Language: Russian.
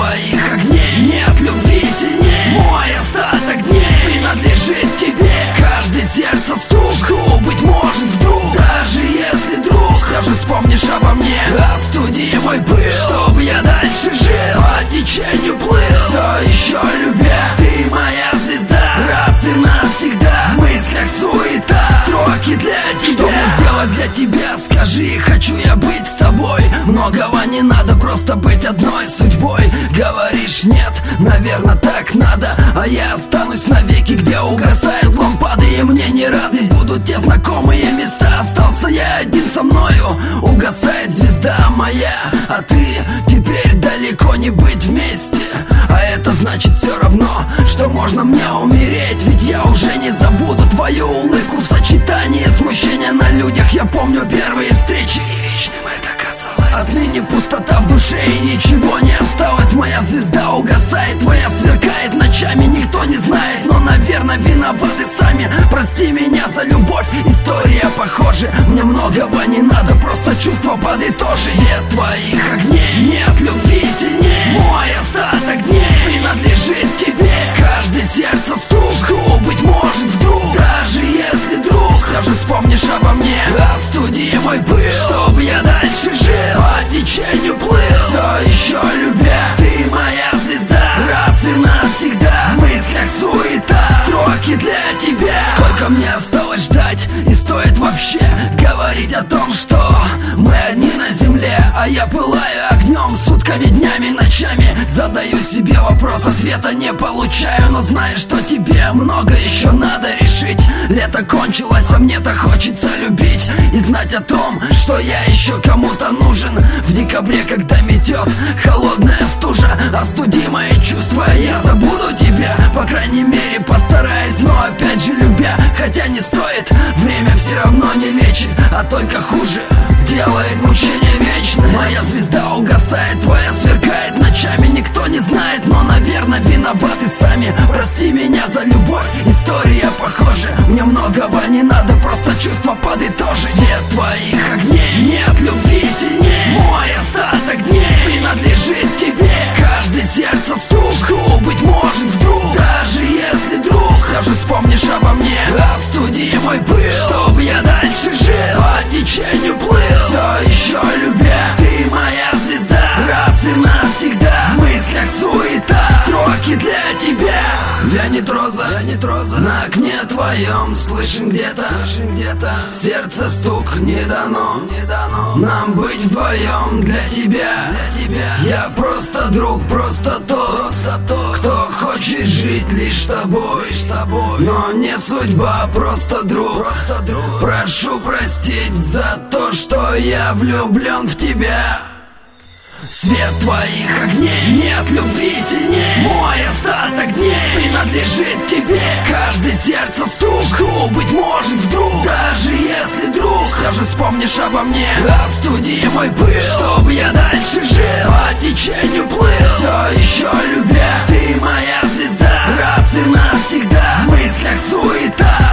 твоих огней нет любви сильней. Мой остаток дней принадлежит тебе. Каждый сердце стук, жду, быть может вдруг, даже если друг, все же вспомнишь обо мне. Остуди мой пыл, чтобы я дальше жил, по течению плыл, все еще любя. Ты моя звезда, раз и навсегда. В мыслях суета, строки для тебя. Что мне сделать для тебя, скажи, хочу я быть с тобой. Многого не надо, просто быть одной судьбой. Говоришь нет, наверное так надо, а я останусь навеки, где угасают лампады. И мне не рады будут те знакомые места. Остался я один, со мною угасает звезда моя. А ты теперь далеко не быть вместе. А это значит все равно, что можно мне умереть. Ведь я уже не забуду твою улыбку в сочетании смущения на людях. Я помню первые встречи, и вечным это казалось. Отныне пустота в душе и ничего не осталось. Моя звезда угасает, твоя сверкает ночами. Никто не знает, но, наверное, виноваты сами. Прости меня за любовь, история похожа. Мне многого не надо, просто чувства подытожить. Свет твоих огней нет любви сильней. Мой остаток дней принадлежит тебе. Каждый сердце стук, жду, быть может вдруг, даже если друг, все же вспомнишь обо мне. Остуди мой пыл, чтобы я дальше жил, по течению плыл, все еще любя. Ты моя звезда, раз и навсегда. В мыслях суета, строки для тебя. Сколько мне осталось ждать, и стоит вообще говорить о том, что мы одни на земле, а я пылаю огнем сутками, днями, ночами. Задаю себе вопрос, ответа не получаю, но знаю, что тебе много еще надо решить. Лето кончилось, а мне-то хочется любить и знать о том, что я еще кому-то нужен. В декабре, когда метет холодная стужа, остуди мои чувства, я забуду тебя. По крайней мере постараюсь, но опять же любя. Хотя не стоит, время все равно не лечит, а только хуже делает мучение вечное. Моя звезда угасает, твоя сверкает ночами. Никто не знает, но, наверное, виноваты сами. Прости меня за любовь, история похожа. Мне многого не надо, просто чувства подытожить. Свет твоих огней нет любви сильней. Мой остаток дней принадлежит тебе. Каждый сердце стук, жду, быть может вдруг, даже если друг, все же вспомнишь обо мне. Остуди мой пыл, чтобы я дальше жил, по течению плыл, все еще любя. Ты моя звезда, раз и навсегда. В мыслях суета, строки для тебя. Вянет роза, на окне твоем слышен где-то, сердце стук, не дано нам быть вдвоем для тебя. Я просто друг, просто тот, кто хочет жить лишь тобой. Но не судьба, просто друг. Прошу простить за то, что я влюблен в тебя. Свет твоих огней нет любви сильней. Мой остаток дней принадлежит тебе. Каждый сердце стук, жду, быть может вдруг, даже если друг, все же вспомнишь обо мне. Остуди мой пыл, чтобы я дальше жил, по течению плыл, все еще любя. Ты моя звезда, раз и навсегда. В мыслях суета,